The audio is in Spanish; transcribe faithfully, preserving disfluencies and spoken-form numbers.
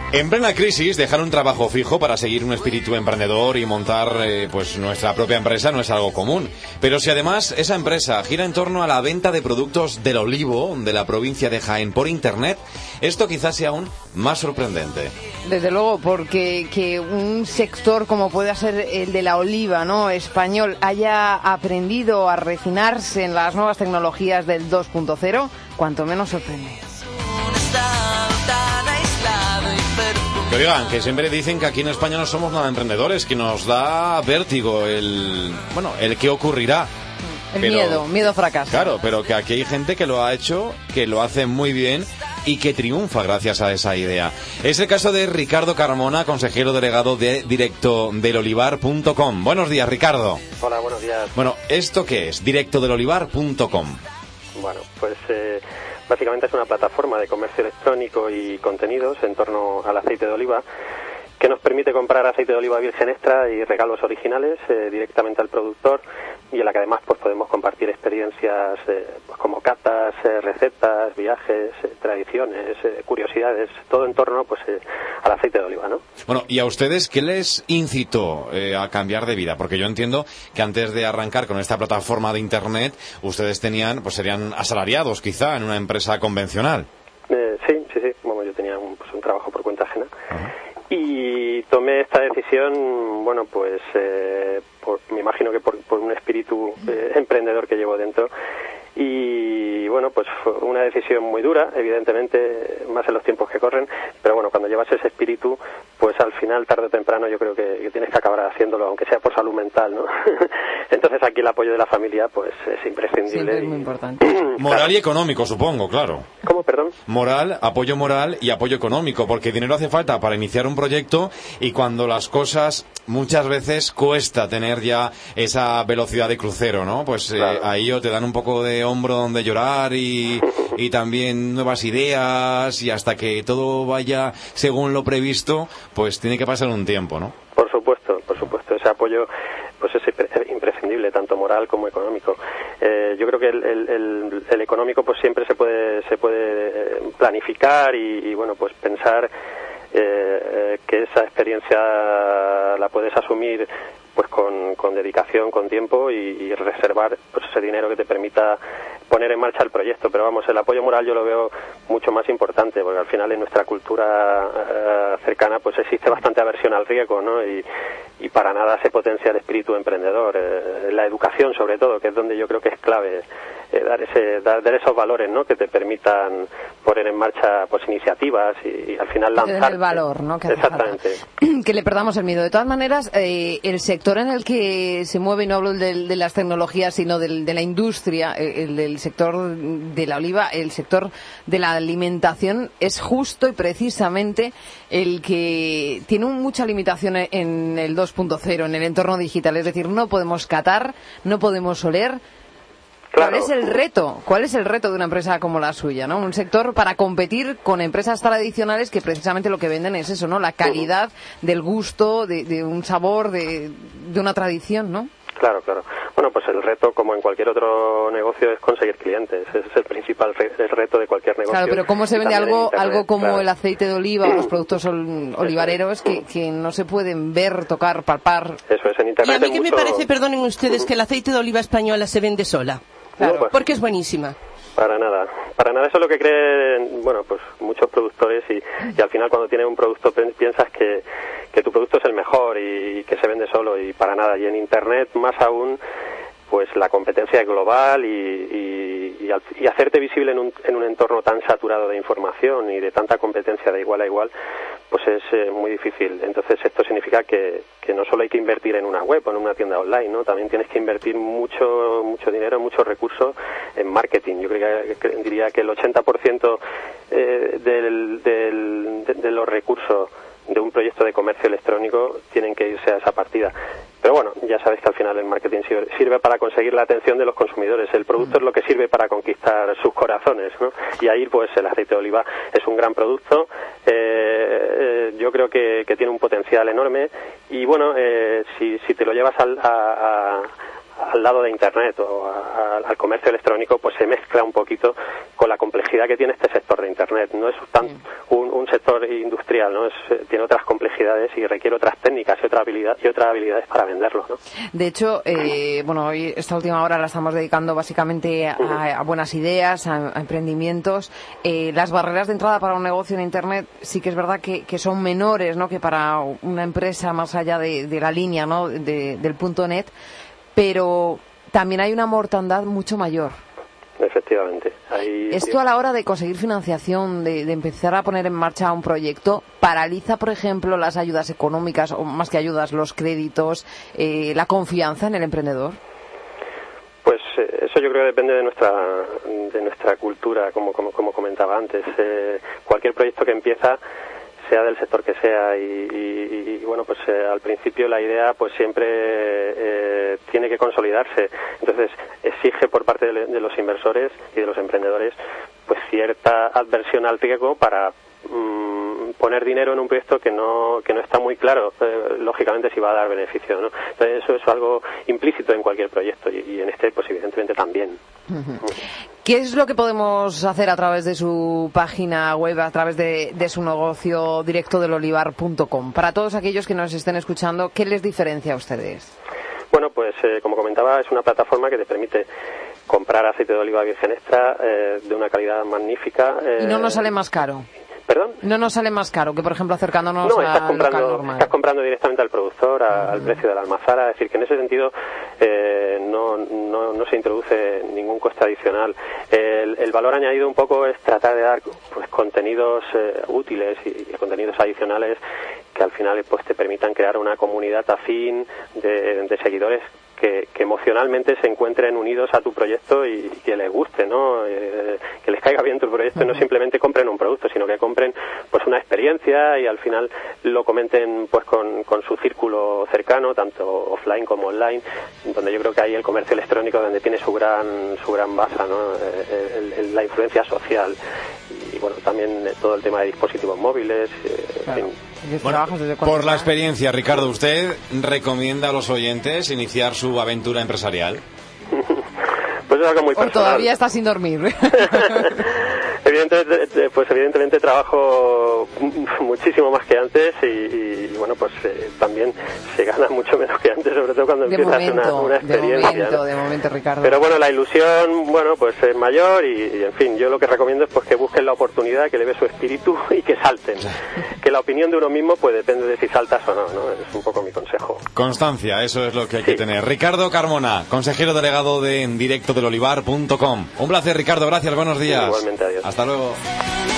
En plena crisis, dejar un trabajo fijo para seguir un espíritu emprendedor y montar eh, pues nuestra propia empresa no es algo común. Pero si además esa empresa gira en torno a la venta de productos del olivo de la provincia de Jaén por internet, esto quizás sea aún más sorprendente. Desde luego, porque que un sector como pueda ser el de la oliva, ¿no?, español, haya aprendido a refinarse en las nuevas tecnologías del dos punto cero, cuanto menos sorprende. Que oigan, que siempre dicen que aquí en España no somos nada emprendedores, que nos da vértigo el, bueno, el qué ocurrirá. El pero, miedo, miedo a fracaso. Claro, pero que aquí hay gente que lo ha hecho, que lo hace muy bien y que triunfa gracias a esa idea. Es el caso de Ricardo Carmona, consejero delegado de directo del olivar punto com. Buenos días, Ricardo. Hola, buenos días. Bueno, ¿esto qué es? directo del olivar punto com. Bueno, pues eh, básicamente es una plataforma de comercio electrónico y contenidos en torno al aceite de oliva, que nos permite comprar aceite de oliva virgen extra y regalos originales eh, directamente al productor, y en la que además pues podemos compartir experiencias eh, pues, como catas, eh, recetas, viajes, eh, tradiciones, eh, curiosidades, todo en torno pues eh, al aceite de oliva, ¿no? Bueno, ¿y a ustedes qué les incitó eh, a cambiar de vida? Porque yo entiendo que antes de arrancar con esta plataforma de internet, ustedes tenían, pues serían asalariados quizá en una empresa convencional. Eh, sí, sí, sí. Bueno, yo tenía un, pues, un trabajo por cuenta ajena. Ajá. Y tomé esta decisión, bueno, pues eh, por, me imagino que por, por un espíritu eh, emprendedor que llevo dentro. Y bueno, pues fue una decisión muy dura, evidentemente, más en los tiempos que corren, pero bueno, cuando llevas ese espíritu, pues al final, tarde o temprano, yo creo que, que tienes que acabar haciéndolo, aunque sea por salud mental, ¿no? Entonces aquí el apoyo de la familia, pues es imprescindible. Siempre es muy importante. Moral Claro. y económico, supongo, claro. ¿Cómo, perdón? Moral, apoyo moral y apoyo económico, porque dinero hace falta para iniciar un proyecto, y cuando las cosas muchas veces cuesta tener ya esa velocidad de crucero, ¿no? Pues eh, Claro. ahí o te dan un poco de hombro donde llorar y, y también nuevas ideas, y hasta que todo vaya según lo previsto, pues tiene que pasar un tiempo, ¿no? Por supuesto, por supuesto, ese apoyo pues es imprescindible, tanto moral como económico. Eh, yo creo que el, el, el, el económico pues siempre se puede se puede planificar y, y bueno, pues pensar eh, que esa experiencia la puedes asumir pues con, con dedicación, con tiempo y, y reservar pues ese dinero que te permita poner en marcha el proyecto. Pero vamos, el apoyo moral yo lo veo mucho más importante, porque al final en nuestra cultura eh, cercana pues existe bastante aversión al riesgo, ¿no? Y, y para nada se potencia el espíritu emprendedor, eh, la educación sobre todo, que es donde yo creo que es clave eh, dar ese dar, dar esos valores, ¿no?, que te permitan poner en marcha pues iniciativas y, y al final lanzar el valor, ¿no?, que hace exactamente falta. Que le perdamos el miedo. De todas maneras, eh, el sector en el que se mueve, y no hablo del, de las tecnologías, sino del, de la industria, el del sector de la oliva, el sector de la alimentación, es justo y precisamente el que tiene mucha limitación en el dos punto cero, en el entorno digital. Es decir, no podemos catar, no podemos oler. Claro. ¿Cuál es el reto? ¿Cuál es el reto de una empresa como la suya, ¿no? Un sector para competir con empresas tradicionales que precisamente lo que venden es eso, ¿no? La calidad del gusto, de, de un sabor, de, de una tradición, ¿no? Claro, claro. Bueno, pues el reto, como en cualquier otro negocio, es conseguir clientes. Ese es el principal re el reto de cualquier negocio. Claro, pero ¿cómo se vende algo algo como claro. el aceite de oliva o los productos ol olivareros que, que no se pueden ver, tocar, palpar? Eso es, en Internet. Y a mí que mucho... me parece, perdonen ustedes, que el aceite de oliva española se vende sola. Claro. No, pues, Porque es buenísima. Para nada, para nada. Eso es lo que creen, bueno, pues muchos productores y, y al final cuando tienes un producto piensas que, que tu producto es el mejor y, y que se vende solo, y para nada. Y en Internet más aún, pues la competencia es global y, y, y, al, y hacerte visible en un, en un entorno tan saturado de información y de tanta competencia de igual a igual, pues es eh, muy difícil. Entonces esto significa que, que no solo hay que invertir en una web o en una tienda online, ¿no? También tienes que invertir mucho mucho dinero, muchos recursos en marketing. Yo creo que, que diría que el ochenta por ciento eh, del, del, de, de los recursos de un proyecto de comercio electrónico tienen que irse a esa partida. Pero bueno, ya sabes que al final el marketing sirve, sirve para conseguir la atención de los consumidores. El producto es lo que sirve para conquistar sus corazones, ¿no? Y ahí pues el aceite de oliva es un gran producto. Eh, eh, yo creo que, que tiene un potencial enorme y bueno, eh, si, si te lo llevas al, a, a al lado de Internet o a, a, al comercio electrónico, pues se mezcla un poquito con la complejidad que tiene este sector de Internet. No es tan un, un sector industrial, ¿no? Es, tiene otras complejidades y requiere otras técnicas y otras habilidad, y otras habilidades para venderlo, ¿no? De hecho, eh, bueno, hoy esta última hora la estamos dedicando básicamente a, a buenas ideas, a, a emprendimientos. Eh, las barreras de entrada para un negocio en Internet sí que es verdad que, que son menores, ¿no?, que para una empresa más allá de, de la línea, ¿no?, de, del punto net, pero también hay una mortandad mucho mayor. Efectivamente. Ahí, Esto a la hora de conseguir financiación, de, de empezar a poner en marcha un proyecto, paraliza, por ejemplo, las ayudas económicas, o más que ayudas, los créditos, eh, la confianza en el emprendedor. Pues eh, eso yo creo que depende de nuestra de nuestra cultura, como como, como comentaba antes. Eh, cualquier proyecto que empieza, sea del sector que sea, y, y, y bueno, pues eh, al principio la idea pues siempre eh, tiene que consolidarse. Entonces exige por parte de, de los inversores y de los emprendedores pues cierta adversión al riesgo para mmm, poner dinero en un proyecto que no que no está muy claro, eh, lógicamente, si va a dar beneficio, ¿no? Entonces eso es algo implícito en cualquier proyecto, y, y en este pues evidentemente también. Uh-huh. ¿Qué es lo que podemos hacer a través de su página web, a través de, de su negocio directo del olivar punto com? Para todos aquellos que nos estén escuchando, ¿qué les diferencia a ustedes? Bueno, pues eh, como comentaba, es una plataforma que te permite comprar aceite de oliva virgen extra eh, de una calidad magnífica. Eh, ¿Y no nos sale más caro? ¿Perdón? No nos sale más caro que, por ejemplo, acercándonos no, estás al comprando, local normal. estás comprando directamente al productor, a, uh-huh. al precio de la almazara. Es decir, que en ese sentido eh, no, no, no se introduce ningún coste adicional. El, el valor añadido un poco es tratar de dar pues contenidos eh, útiles y, y contenidos adicionales que al final pues te permitan crear una comunidad afín de, de seguidores que, que emocionalmente se encuentren unidos a tu proyecto y, y que les guste, ¿no? Eh, que les caiga bien tu proyecto, y no simplemente compren un producto, sino que compren pues una experiencia y al final lo comenten pues con, con su círculo cercano, tanto offline como online, donde yo creo que ahí el comercio electrónico donde tiene su gran su gran baza, ¿no? Eh, el, el, la influencia social y bueno, también todo el tema de dispositivos móviles, eh, claro. en fin. Bueno, por la experiencia, Ricardo, ¿usted recomienda a los oyentes iniciar su aventura empresarial? Pues es algo muy personal. O todavía está sin dormir. Evidentemente, pues evidentemente trabajo muchísimo más que antes y, y bueno, pues eh, también se gana mucho menos que antes, sobre todo cuando de empiezas momento, una, una experiencia. De momento, ¿no? de momento, Ricardo. Pero bueno, la ilusión, bueno, pues es mayor y, y en fin, yo lo que recomiendo es pues que busquen la oportunidad, que le ve su espíritu y que salten. Que la opinión de uno mismo pues depende de si saltas o no, ¿no? Es un poco mi consejo. Constancia, eso es lo que hay sí. que tener. Ricardo Carmona, consejero delegado de En Directo del Olivar punto com. Un placer, Ricardo, gracias, buenos días. Igualmente, adiós. Hasta luego.